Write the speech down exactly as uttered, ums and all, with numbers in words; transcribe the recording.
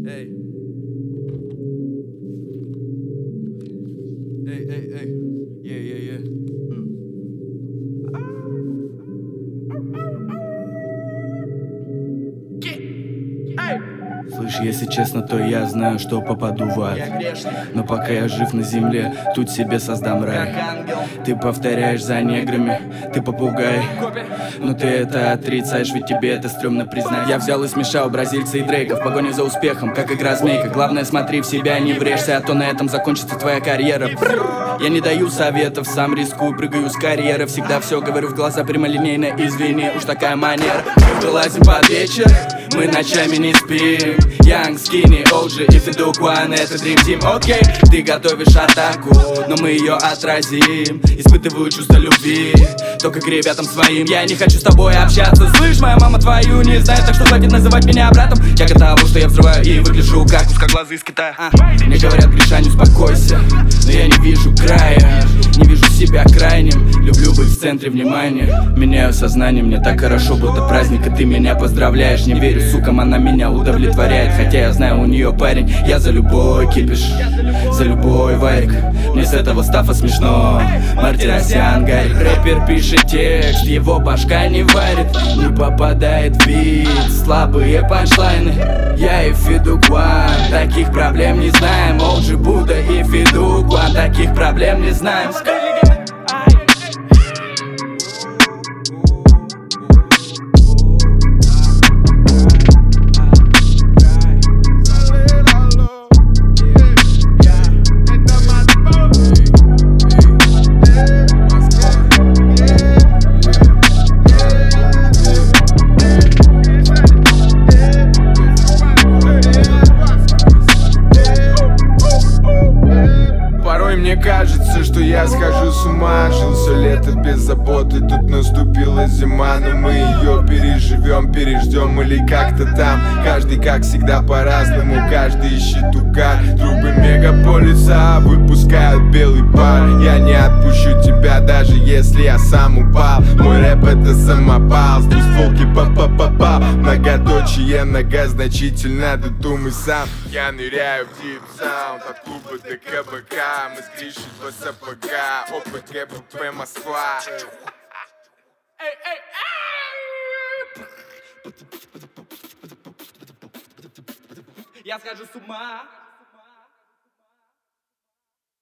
Эй. Эй, эй, эй. Yeah, yeah, yeah. Mm. Слышь, если честно, то я знаю, что попаду в ад. Но пока я жив на земле, тут себе создам рай. Ты повторяешь за неграми, ты попугай. Но ты это отрицаешь, ведь тебе это стрёмно признать. Я взял и смешал бразильца и Дрейка в погоне за успехом, как игра змейка. Главное, смотри в себя, не врежься, а то на этом закончится твоя карьера. Я не даю советов, сам рискую, прыгаю с карьеры. Всегда все говорю в глаза прямолинейно, извини, уж такая манера. Мы вылазим под вечер, мы ночами не спим. Young, skinny, о джи и Feduk One, это Dream Team, окей. Ты готовишь атаку, но мы ее отразим. Испытываю чувство любви, только к ребятам своим. Я не хочу с тобой общаться, слышь, моя мама твою не знает, так что хватит называть меня братом. Я к того, что я взрываю и выгляжу как узкоглазый из Китая. а. Мне говорят, Гришань, успокойся, но я не вижу края, не вижу себя крайним. Люблю быть в центре внимания, меняю сознание, мне так хорошо, будто праздник, и ты меня поздравляешь. Не верю, сукам, она меня удовлетворяет, хотя я знаю, у нее парень. Я за любой кипиш, за любой вайк, мне с этого стафа смешно. Мартиросян, Гарик, рэпер пишет текст, его башка не варит, не попадает в бит, слабые панчлайны. Я и Feduk One, таких проблем не знаем. о джи, Будда и Feduk One, таких проблем не знаем. Мне кажется, что я схожу с ума. Жил все лето без заботы, тут наступила зима. Но мы ее переживем, переждем или как-то там. Каждый, как всегда, по-разному, каждый ищет угар. Трубы мегаполиса выпускают белый пар. Я не отпущу тебя, даже если я сам упал. Мой рэп это самопал, с двустволки па-па-па-па. Многоточие многозначительно, да думай сам. Я ныряю в дип саунд, от клуба до ка бэ ка. Мы с Гришей в эс пэ ка, о пэ гэ бэ пэ Москва. Я схожу с ума.